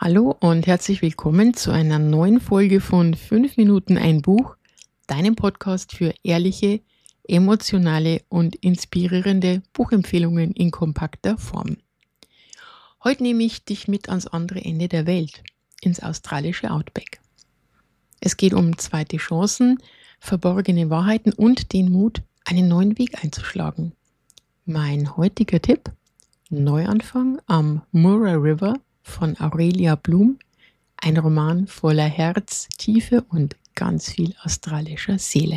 Hallo und herzlich willkommen zu einer neuen Folge von 5 Minuten ein Buch, deinem Podcast für ehrliche, emotionale und inspirierende Buchempfehlungen in kompakter Form. Heute nehme ich dich mit ans andere Ende der Welt, ins australische Outback. Es geht um zweite Chancen, verborgene Wahrheiten und den Mut, einen neuen Weg einzuschlagen. Mein heutiger Tipp: Neuanfang am Murray River von Aurelia Blum, ein Roman voller Herz, Tiefe und ganz viel australischer Seele.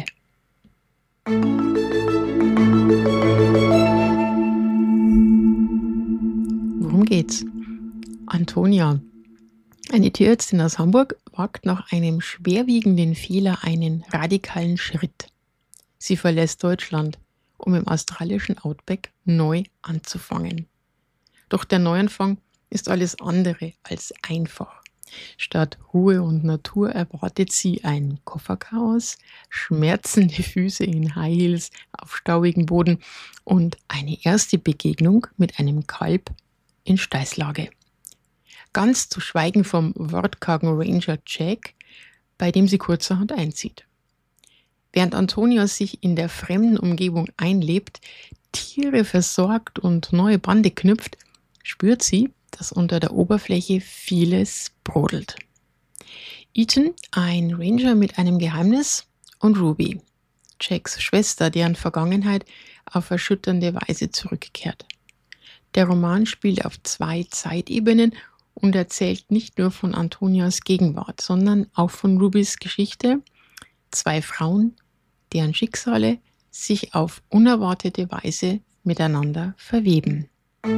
Worum geht's? Antonia, eine Tierärztin aus Hamburg, wagt nach einem schwerwiegenden Fehler einen radikalen Schritt. Sie verlässt Deutschland, um im australischen Outback neu anzufangen. Doch der Neuanfang ist alles andere als einfach. Statt Ruhe und Natur erwartet sie ein Kofferchaos, schmerzende Füße in High Heels auf staubigem Boden und eine erste Begegnung mit einem Kalb in Steißlage. Ganz zu schweigen vom wortkargen Ranger Jack, bei dem sie kurzerhand einzieht. Während Antonia sich in der fremden Umgebung einlebt, Tiere versorgt und neue Bande knüpft, spürt sie, dass unter der Oberfläche vieles brodelt. Ethan, ein Ranger mit einem Geheimnis, und Ruby, Jacks Schwester, deren Vergangenheit auf erschütternde Weise zurückkehrt. Der Roman spielt auf 2 Zeitebenen und erzählt nicht nur von Antonias Gegenwart, sondern auch von Rubys Geschichte, 2 Frauen, deren Schicksale sich auf unerwartete Weise miteinander verweben.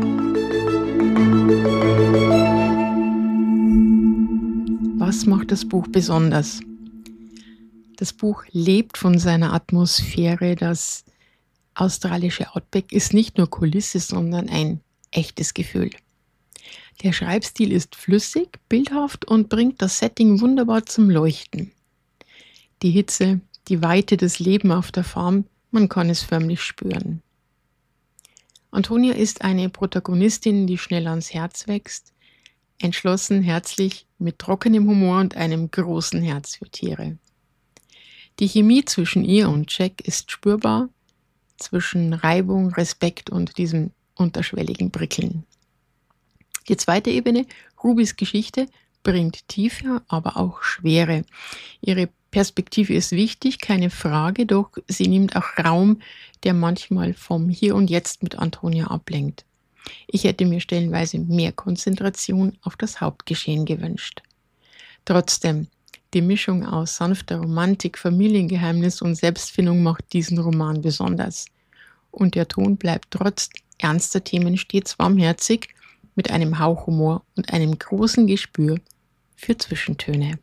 Was macht das Buch besonders? Das Buch lebt von seiner Atmosphäre. Das australische Outback ist nicht nur Kulisse, sondern ein echtes Gefühl. Der Schreibstil ist flüssig, bildhaft und bringt das Setting wunderbar zum Leuchten. Die Hitze, die Weite, das Leben auf der Farm, man kann es förmlich spüren. Antonia ist eine Protagonistin, die schnell ans Herz wächst, entschlossen, herzlich, mit trockenem Humor und einem großen Herz für Tiere. Die Chemie zwischen ihr und Jack ist spürbar, zwischen Reibung, Respekt und diesem unterschwelligen Prickeln. Die zweite Ebene, Rubys Geschichte, bringt Tiefe, aber auch Schwere. Ihre Perspektive ist wichtig, keine Frage, doch sie nimmt auch Raum, der manchmal vom Hier und Jetzt mit Antonia ablenkt. Ich hätte mir stellenweise mehr Konzentration auf das Hauptgeschehen gewünscht. Trotzdem, die Mischung aus sanfter Romantik, Familiengeheimnis und Selbstfindung macht diesen Roman besonders. Und der Ton bleibt trotz ernster Themen stets warmherzig, mit einem Hauch Humor und einem großen Gespür für Zwischentöne.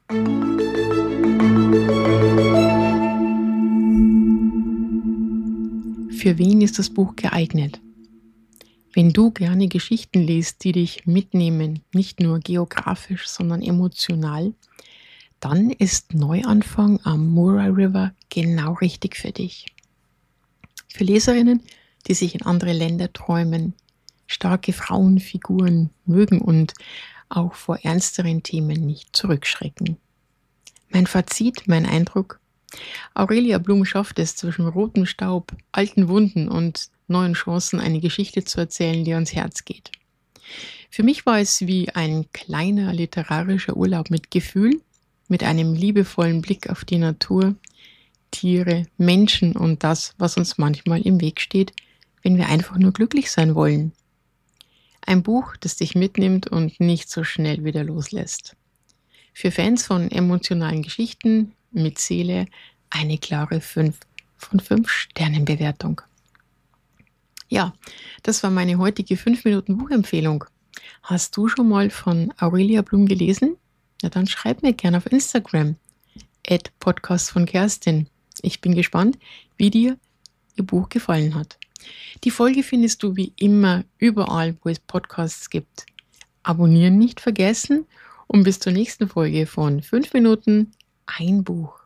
Für wen ist das Buch geeignet? Wenn du gerne Geschichten liest, die dich mitnehmen, nicht nur geografisch, sondern emotional, dann ist Neuanfang am Murray River genau richtig für dich. Für Leserinnen, die sich in andere Länder träumen, starke Frauenfiguren mögen und auch vor ernsteren Themen nicht zurückschrecken. Mein Fazit, mein Eindruck: Aurelia Blum schafft es, zwischen rotem Staub, alten Wunden und neuen Chancen eine Geschichte zu erzählen, die ans Herz geht. Für mich war es wie ein kleiner literarischer Urlaub mit Gefühl, mit einem liebevollen Blick auf die Natur, Tiere, Menschen und das, was uns manchmal im Weg steht, wenn wir einfach nur glücklich sein wollen. Ein Buch, das dich mitnimmt und nicht so schnell wieder loslässt. Für Fans von emotionalen Geschichten mit Seele eine klare 5 von 5 Sternen Bewertung. Ja, das war meine heutige 5 Minuten Buchempfehlung. Hast du schon mal von Aurelia Blum gelesen? Na dann schreib mir gerne auf Instagram @Podcast von Kerstin. Ich bin gespannt, wie dir ihr Buch gefallen hat. Die Folge findest du wie immer überall, wo es Podcasts gibt. Abonnieren nicht vergessen und bis zur nächsten Folge von 5 Minuten ein Buch.